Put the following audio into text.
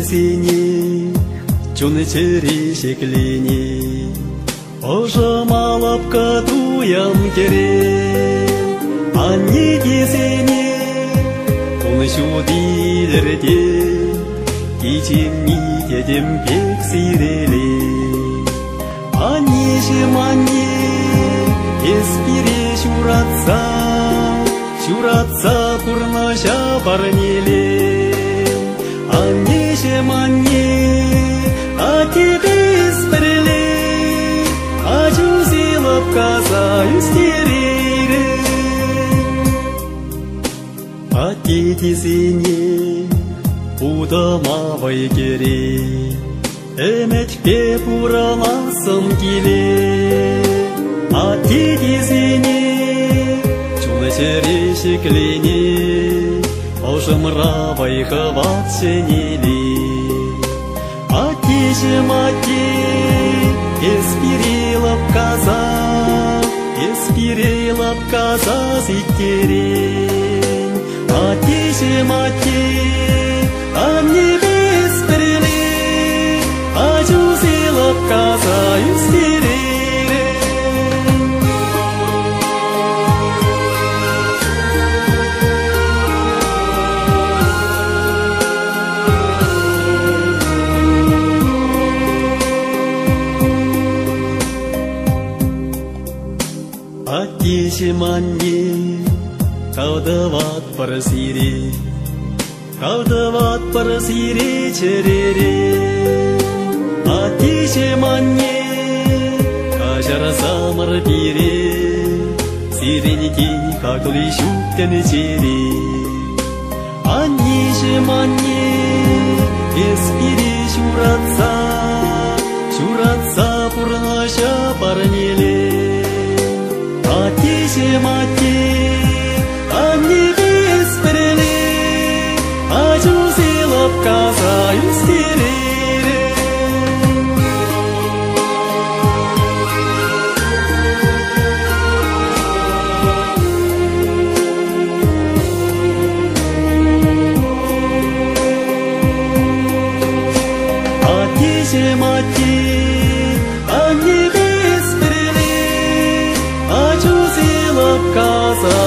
синий, чуны чери шеклини, ожамалап катуям керем, анни кисени, куны шудилерде, кичимни дедем пек сиреле, анни шеманни, эспире шуратса пурнаша парниле. Анни, а тебе спрели, а чузила казаюсь терере. А дети сине, удамавай кере, эметке пураласым келе. А дети сине, чуны шерешеклене, ожымравай хват шенели. Мати, эспирилап каза сикерен. Атише мати, анни бесперели, ачузилап каза юстерен. Атишеманни, каудават парасире черере. Атишеманни, кажараса марпире, сиреники хакли шуттене чере. Аннишеманни, эспире шуратса пурнаша парнеле. Мати, анни бесперели, ачузилап казаюсь терере. Мати, анни бесперели, ачузилап казаюсь.